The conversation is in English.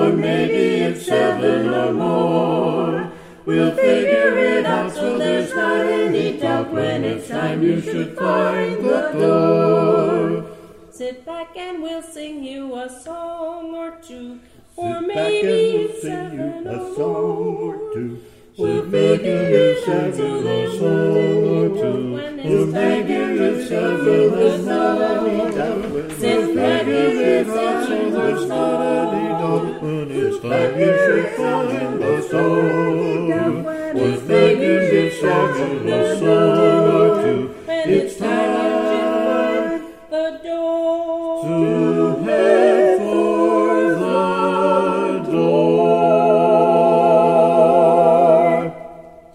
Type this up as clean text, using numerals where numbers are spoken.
or maybe it's 7 or more. We'll figure it out so there's not any doubt when it's time you should find the door. Sit back and we'll sing you a song or two, or maybe it's 7 or more. We'll figure it out so there's song or two. We'll figure it out so there's not any doubt. Sit back and we'll sing you a song. When it's time you should find the song. We'll figure it out so there's song or two. It's time.